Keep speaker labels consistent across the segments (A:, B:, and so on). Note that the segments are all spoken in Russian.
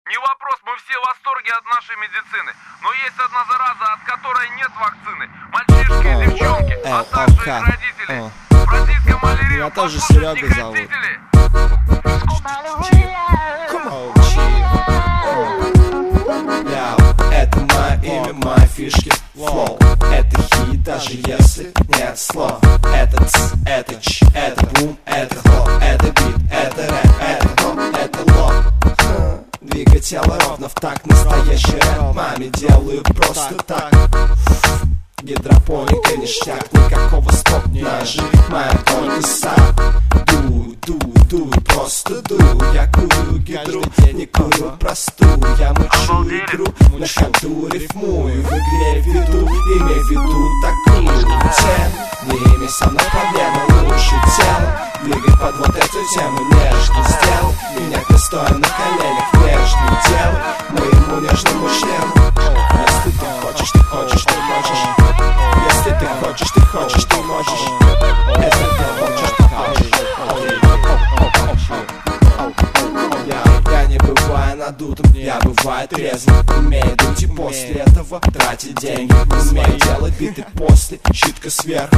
A: Не вопрос, мы все в восторге от нашей медицины. Но есть одна зараза, от которой нет вакцины. Мальчишки и девчонки, а также их родители. Бразильская малярия,
B: меня тоже Серега зовут. Это мое имя, мои фишки, флоу. Это хит, даже если нет слов. Это ц, это ч, это бум, это хлоп. Это бит, это рэп, это хоп, это лоб. Двигай тело ровно в такт, настоящий рэп. Маме делаю просто так. Гидропоника, ништяк, никакого стоп. Нажимаю только сам. Дуй, просто дуй. Я курю гидру, не курю простую. Я мучу игру, на ходу рифмую. В игре веду, имей в виду такую тему. Не имей со мной проблемы, лучше тело. Двигай под вот эту тему, нежно сделай. Меня ты стоя на коленях, нежно делай моему нежному члену. Если ты хочешь, ты хочешь, ты можешь. Если ты хочешь, ты хочешь, ты можешь. Если ты хочешь, ты хочешь. Я не бываю надутым, я бываю трезвым. Умею дуть и после этого тратить деньги. Умею делать биты после, читка сверху.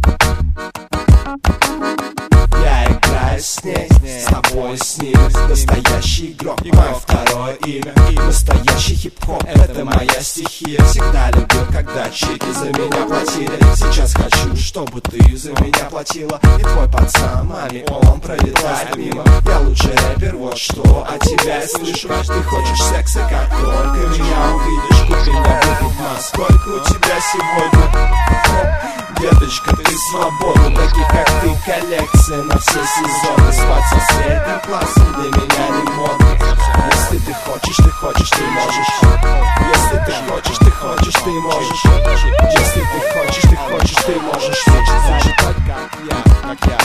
B: Я играю с ней, с тобой, с ним. Настоящий игрок, мое второе имя. Настоящий хип-хоп, это моя стихия. Всегда любил, когда чеки за меня платили. Сейчас хочу, чтобы ты за меня платила. И твой пацан, маме, он пролетает мимо. Я лучший рэпер, вот что от тебя я слышу. Ты хочешь секса, как только меня увидишь. Купи мне выгодно, сколько у тебя сегодня? Деточка, ты свободна, таких как ты коллекция на все сезоны. Спать со средним классом для меня не модно. Если ты хочешь, ты хочешь, ты можешь. Если ты хочешь, ты хочешь, ты можешь. Если ты хочешь, ты хочешь, ты можешь. Хочется жить так, как я.